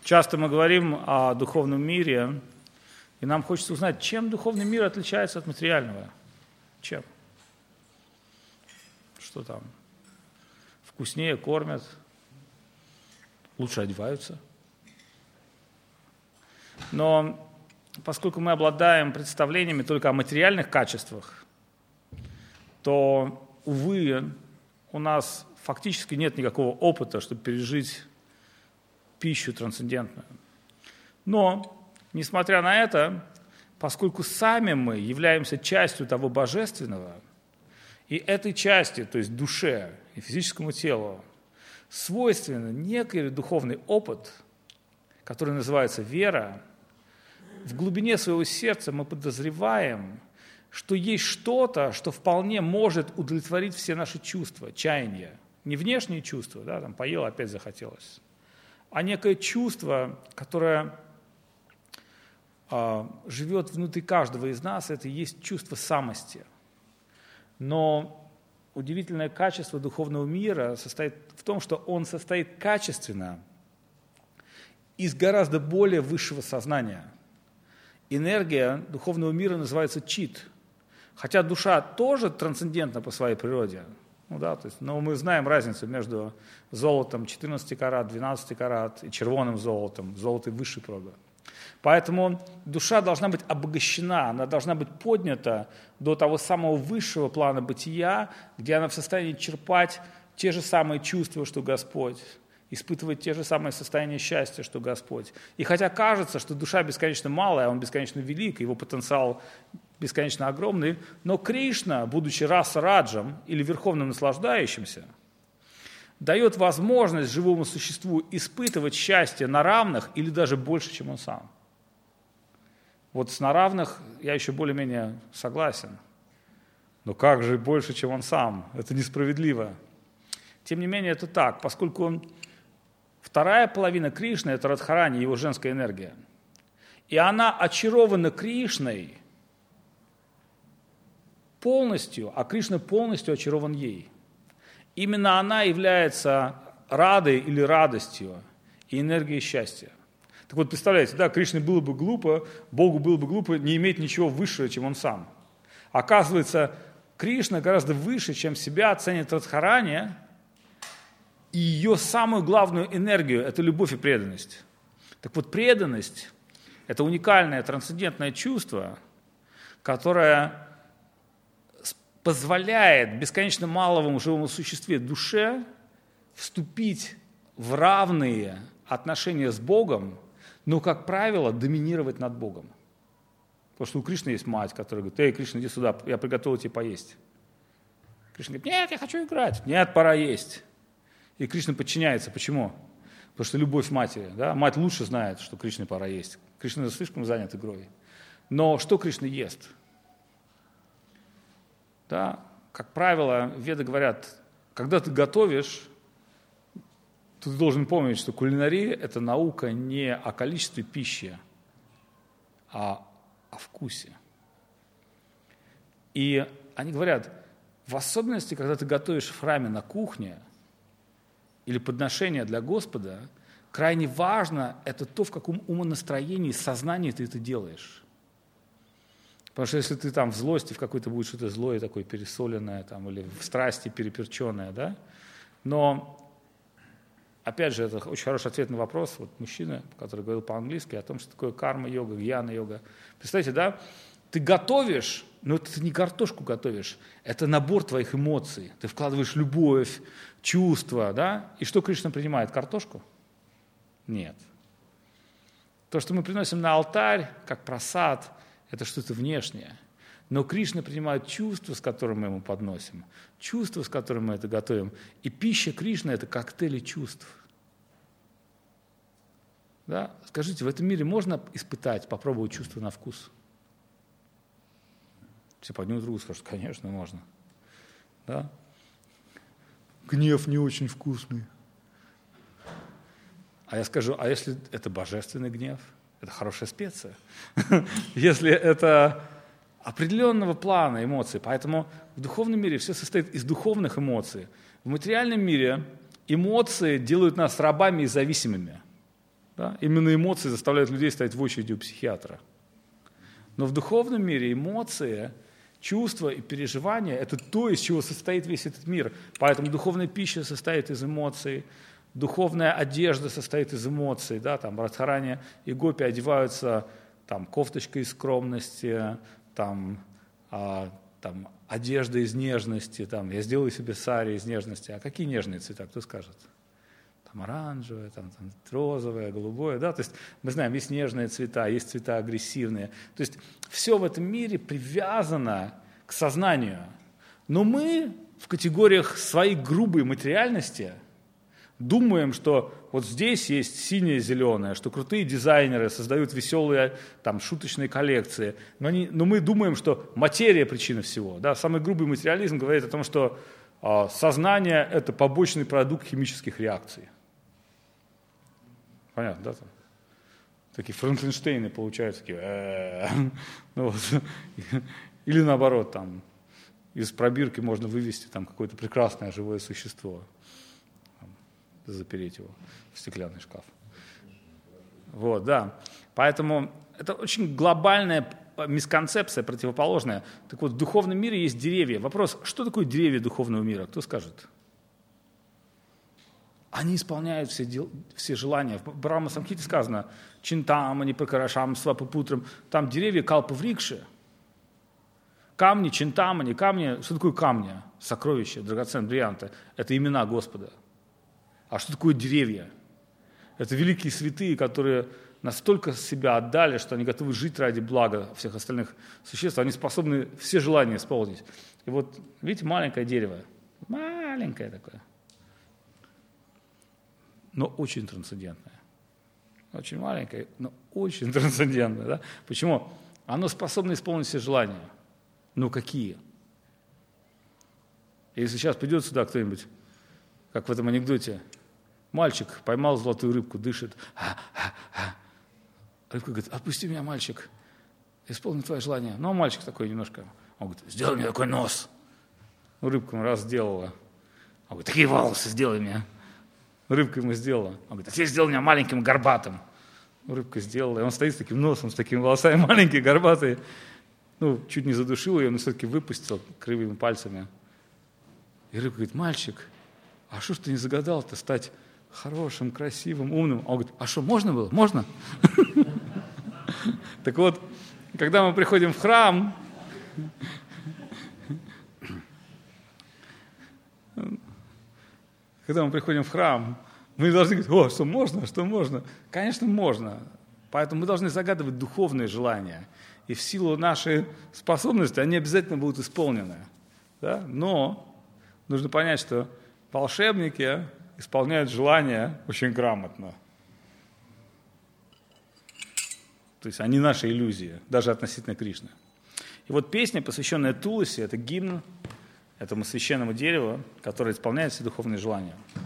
Часто мы говорим о духовном мире, и нам хочется узнать, чем духовный мир отличается от материального. Чем? Что там? Вкуснее кормят, лучше одеваются. Но поскольку мы обладаем представлениями только о материальных качествах, то, увы, у нас фактически нет никакого опыта, чтобы пережить пищу трансцендентную. Но, несмотря на это, поскольку сами мы являемся частью того божественного, и этой части, то есть душе и физическому телу, свойственен некий духовный опыт, который называется вера, в глубине своего сердца мы подозреваем, что есть что-то, что вполне может удовлетворить все наши чувства, чаяния. Не внешние чувства, да, там поел, опять захотелось, а некое чувство, которое живет внутри каждого из нас, это и есть чувство самости. Но удивительное качество духовного мира состоит в том, что он состоит качественно из гораздо более высшего сознания. Энергия духовного мира называется чит. Хотя душа тоже трансцендентна по своей природе. Но мы знаем разницу между золотом 14 карат, 12 карат и червоным золотом, золото высшей пробы. Поэтому душа должна быть обогащена, она должна быть поднята до того самого высшего плана бытия, где она в состоянии черпать те же самые чувства, что Господь, испытывать те же самые состояния счастья, что Господь. И хотя кажется, что душа бесконечно малая, он бесконечно велик, его потенциал бесконечно огромный, но Кришна, будучи раса-раджем или верховным наслаждающимся, дает возможность живому существу испытывать счастье на равных или даже больше, чем он сам. Вот с на равных я еще более-менее согласен. Но как же больше, чем он сам? Это несправедливо. Тем не менее, это так, поскольку вторая половина Кришны – это Радхарани, его женская энергия. И она очарована Кришной полностью, а Кришна полностью очарован ей. Именно она является радой или радостью и энергией счастья. Так вот, представляете, да, Кришне было бы глупо, Богу было бы глупо не иметь ничего высшего, чем он сам. Оказывается, Кришна гораздо выше, чем себя ценит Радхарани, и ее самую главную энергию – это любовь и преданность. Так вот, преданность – это уникальное трансцендентное чувство, которое позволяет бесконечно малому живому существе душе вступить в равные отношения с Богом, но, как правило, доминировать над Богом. Потому что у Кришны есть мать, которая говорит: «Эй, Кришна, иди сюда, я приготовил тебе поесть». Кришна говорит: «Нет, я хочу играть». «Нет, пора есть». И Кришна подчиняется. Почему? Потому что любовь матери. Да? Мать лучше знает, что Кришне пора есть. Кришна слишком занят игрой. Но что Кришна ест? Да? Как правило, веды говорят, когда ты готовишь, ты должен помнить, что кулинария – это наука не о количестве пищи, а о вкусе. И они говорят, в особенности, когда ты готовишь в храме на кухне или подношение для Господа, крайне важно это то, в каком умонастроении, сознании ты это делаешь. Потому что если ты там в злости в какой-то будет что-то злое, такое пересоленное, там, или в страсти переперченное, да? Но, опять же, это очень хороший ответ на вопрос. Вот мужчина, который говорил по-английски о том, что такое карма-йога, гьяна-йога. Представляете, да? Ты готовишь, но ты не картошку готовишь, это набор твоих эмоций. Ты вкладываешь любовь, чувства, да? И что Кришна принимает? Картошку? Нет. То, что мы приносим на алтарь, как прасад, это что-то внешнее. Но Кришна принимает чувства, с которыми мы ему подносим, чувства, с которыми мы это готовим. И пища Кришны – это коктейли чувств. Да? Скажите, в этом мире можно испытать, попробовать чувство на вкус? Все поднимут руку и скажут: конечно, можно. Да? Гнев не очень вкусный. А я скажу, а если это божественный гнев? Это хорошая специя. Если это определенного плана эмоций. Поэтому в духовном мире все состоит из духовных эмоций. В материальном мире эмоции делают нас рабами и зависимыми. Да? Именно эмоции заставляют людей стоять в очереди у психиатра. Но в духовном мире эмоции, чувства и переживания – это то, из чего состоит весь этот мир. Поэтому духовная пища состоит из эмоций, духовная одежда состоит из эмоций. Да? Там в Радхаране и гопи одеваются там, кофточкой из скромности, там одежда из нежности, там, я сделаю себе сари из нежности. А какие нежные цвета, кто скажет? Там оранжевое, там розовое, голубое. Да? То есть мы знаем, есть нежные цвета, есть цвета агрессивные. То есть все в этом мире привязано к сознанию. Но мы в категориях своей грубой материальности думаем, что вот здесь есть синее, зеленое, что крутые дизайнеры создают веселые там, шуточные коллекции. Но мы думаем, что материя – причина всего. Да? Самый грубый материализм говорит о том, что сознание – это побочный продукт химических реакций. Понятно, да? Там? Такие Франкенштейны получаются. Такие, ну, вот. Или наоборот, там, из пробирки можно вывести там, какое-то прекрасное живое существо. Запереть его в стеклянный шкаф. Вот, да. Поэтому это очень глобальная мисконцепция, противоположная. Так вот, в духовном мире есть деревья. Вопрос, что такое деревья духовного мира? Кто скажет? Они исполняют все желания. В Брахма Самхите сказано «Чинтамани пракарашам свапапутрам». Там деревья калпаврикши. Камни, чинтамани, камни. Что такое камни? Сокровища, драгоценные бриллианты. Это имена Господа. А что такое деревья? Это великие святые, которые настолько себя отдали, что они готовы жить ради блага всех остальных существ. Они способны все желания исполнить. И вот, видите, маленькое дерево. Маленькое такое. Но очень трансцендентное. Очень маленькое, но очень трансцендентное. Да? Почему? Оно способно исполнить все желания. Ну, какие? Если сейчас придет сюда кто-нибудь, как в этом анекдоте, мальчик поймал золотую рыбку, дышит. Рыбка говорит, отпусти меня, мальчик, исполни твое желание. Ну, а мальчик такой немножко, он говорит, сделай мне такой нос. Ну, рыбка ему раз сделала. Он говорит, такие волосы сделай мне. Рыбка ему сделала. Он говорит, а теперь сделай меня маленьким, горбатым. Рыбка сделала, и он стоит с таким носом, с такими волосами, маленькие, горбатые. Ну, чуть не задушил ее, но все-таки выпустил кривыми пальцами. И рыбка говорит, мальчик, а что ж ты не загадал-то стать хорошим, красивым, умным? Он говорит, а что, можно было? Можно? Так вот, когда мы приходим в храм, мы должны говорить, о, что можно, что можно? Конечно, можно. Поэтому мы должны загадывать духовные желания. И в силу нашей способности они обязательно будут исполнены. Да? Но нужно понять, что волшебники исполняют желания очень грамотно. То есть они наши иллюзии, даже относительно Кришны. И вот песня, посвященная Туласи, это гимн этому священному дереву, которое исполняет все духовные желания.